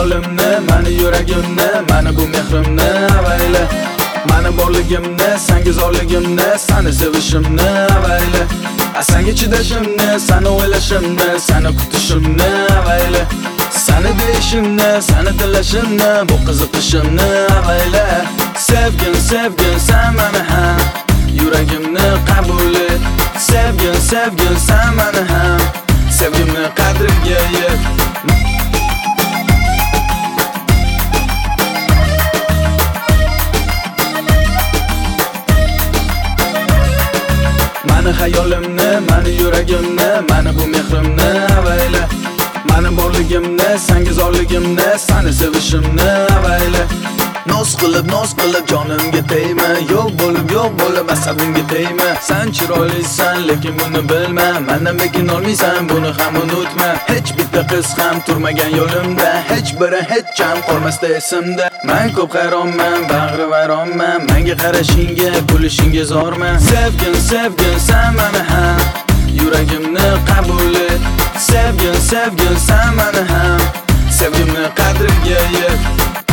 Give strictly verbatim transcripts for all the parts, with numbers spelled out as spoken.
xayolimni, mani yuragimni, mani bu mehrimni avayla. Mani borligimni, senga zorligimni, seni sevishimni avayla. Senga chidashimni, seni o'ylashimni, seni kutishimni avayla. Seni deyishimni, seni tilashimni, bu qiziqishimni avayla. Sevgin, sevgin sen meni ham, yuragimni qabul et. Sevgin, sevgin sen meni ham, sevgimni qadriga yet. Mani xayolimni, mani yuragimni, mani bu mehrimni avayla. Mani borligimni, senga zorligimni, seni sevishimni avayla. Noz qilib, noz qilib jonimga tegma, yo'q bo'lib, yo'q bo'lib asabimga tegma. Sen chiroylisan, lekin buni bilma, mendan bekin olmaysan, buni ham unutma. Hech bitta qiz ham turmagan yo'limda, hech biri hech ham qolmasda esimda. Men ko'p hayronman, bag'ri vayronman, menga qarashingga, kulishingga zorman. Sevgin, sevgin sen meni ham, yuragimni qabul et. Sevgin, sevgin sen meni ham, sevgimni qadriga yet.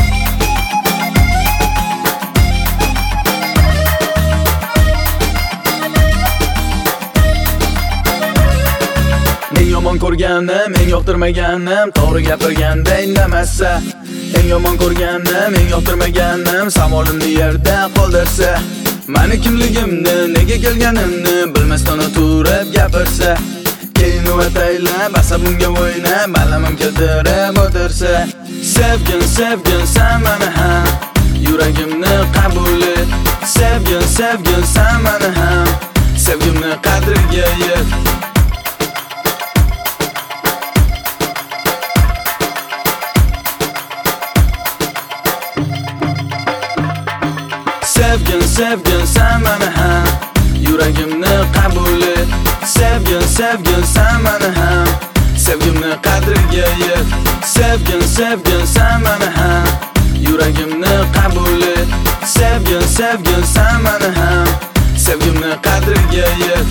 Eng yomon ko'rganim, eng yoqtirmaganim, to'g'ri gapirganda indamasa. Eng yomon ko'rganim, eng yoqtirmaganim, savolimni yerda qoldirsa. Meni kimligimni, nega kelganimni bilmasdan o'tirib gapirsa. Keyin o'taylab asabimga o'ynab, balamim keltirib o'tirsa. Sevgin, sevgin sen meni ham, yuragimni qabul et. Sevgin, sevgin sen meni ham, sevgimni qadriga yet. Sevgin, sevgin sen meni ham, yuragimni qabul et. Sevgin, sevgin sen meni ham, sevgimni qadriga yet. Sevgin, sevgin sen meni ham, yuragimni qabul et. Sevgin, sevgin sen meni ham, sevgimni qadriga yet.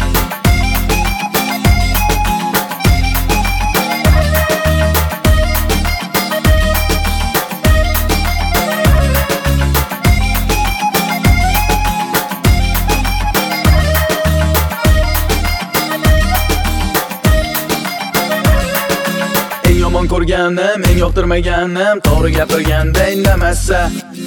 Eng yomon ko'rganim, eng yoqtirmaganim, to'g'ri gapirganda indamasa.